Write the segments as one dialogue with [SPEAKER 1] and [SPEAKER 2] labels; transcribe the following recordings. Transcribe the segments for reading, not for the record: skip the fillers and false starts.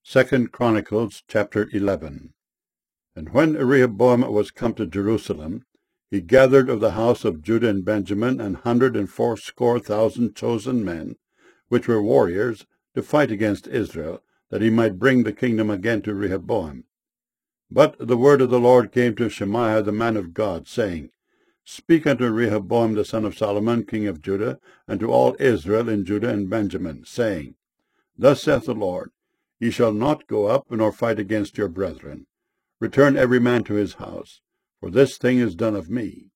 [SPEAKER 1] 2 Chronicles chapter 11. And when Rehoboam was come to Jerusalem, he gathered of the house of Judah and Benjamin 180,000 chosen men, which were warriors, to fight against Israel, that he might bring the kingdom again to Rehoboam. But the word of the Lord came to Shemaiah the man of God, saying, Speak unto Rehoboam the son of Solomon, king of Judah, and to all Israel in Judah and Benjamin, saying, Thus saith the Lord, Ye shall not go up nor fight against your brethren. Return every man to his house, for this thing is done of me.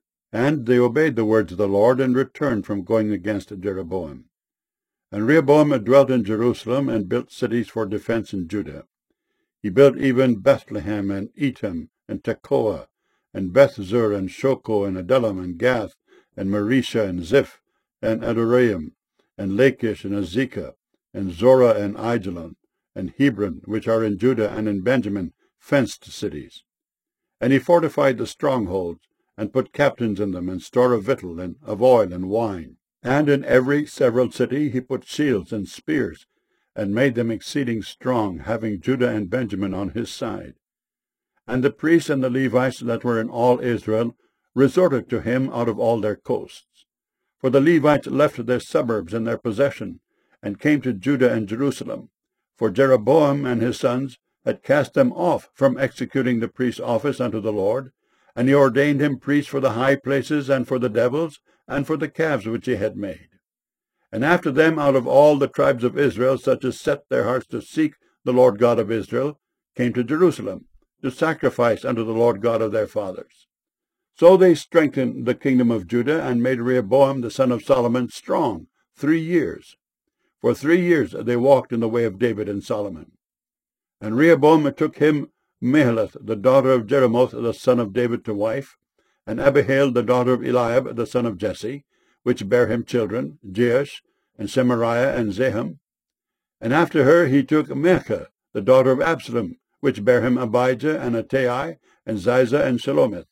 [SPEAKER 1] And they obeyed the words of the Lord, and returned from going against Jeroboam. And Rehoboam dwelt in Jerusalem, and built cities for defense in Judah. He built even Bethlehem, and Etam, and Tekoa, and Bethzur, and Shoko, and Adullam, and Gath, and Maresha, and Ziph, and Adoraim, and Lachish, and Azekah, and Zorah, and Aijalon, and Hebron, which are in Judah and in Benjamin, fenced cities. And he fortified the strongholds, and put captains in them, and store of victual, and of oil, and wine. And in every several city he put shields and spears, and made them exceeding strong, having Judah and Benjamin on his side. And the priests and the Levites that were in all Israel resorted to him out of all their coasts. For the Levites left their suburbs and their possession, and came to Judah and Jerusalem. For Jeroboam and his sons had cast them off from executing the priest's office unto the Lord, and he ordained him priests for the high places, and for the devils, and for the calves which he had made. And after them out of all the tribes of Israel, such as set their hearts to seek the Lord God of Israel, came to Jerusalem, to sacrifice unto the Lord God of their fathers. So they strengthened the kingdom of Judah, and made Rehoboam the son of Solomon strong 3 years. For 3 years they walked in the way of David and Solomon. And Rehoboam took him Mahalath, the daughter of Jeremoth, the son of David, to wife, and Abihail, the daughter of Eliab, the son of Jesse, which bare him children, Jeush, and Semariah, and Zaham. And after her he took Maachah, the daughter of Absalom, which bare him Abijah, and Attai, and Ziza, and Shelomith.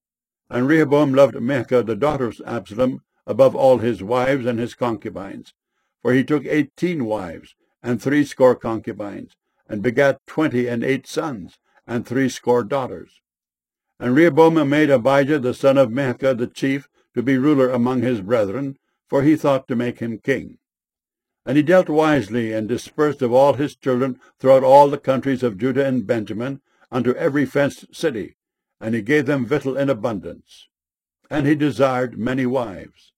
[SPEAKER 1] And Rehoboam loved Maachah, the daughter of Absalom, above all his wives and his concubines. For he took 18 wives, and 60 concubines, and begat 28 sons, and 60 daughters. And Rehoboam made Abijah the son of Maachah the chief to be ruler among his brethren, for he thought to make him king. And he dealt wisely, and dispersed of all his children throughout all the countries of Judah and Benjamin, unto every fenced city, and he gave them victual in abundance. And he desired many wives.